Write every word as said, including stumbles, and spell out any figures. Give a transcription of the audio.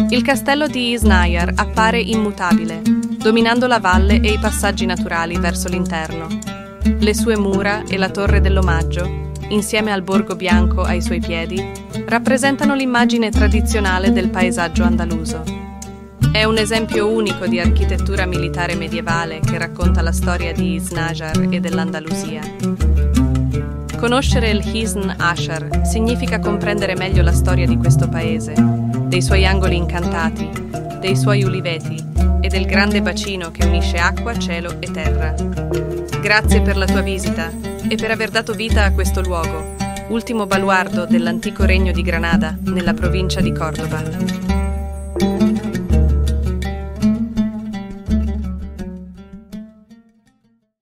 Il castello di Isnayar appare immutabile, dominando la valle e i passaggi naturali verso l'interno. Le sue mura e la torre dell'omaggio, insieme al borgo bianco ai suoi piedi, rappresentano l'immagine tradizionale del paesaggio andaluso. È un esempio unico di architettura militare medievale che racconta la storia di Isnajar e dell'Andalusia. Conoscere il Hisn Ashar significa comprendere meglio la storia di questo paese, dei suoi angoli incantati, dei suoi uliveti e del grande bacino che unisce acqua, cielo e terra. Grazie per la tua visita e per aver dato vita a questo luogo, ultimo baluardo dell'antico regno di Granada nella provincia di Córdoba.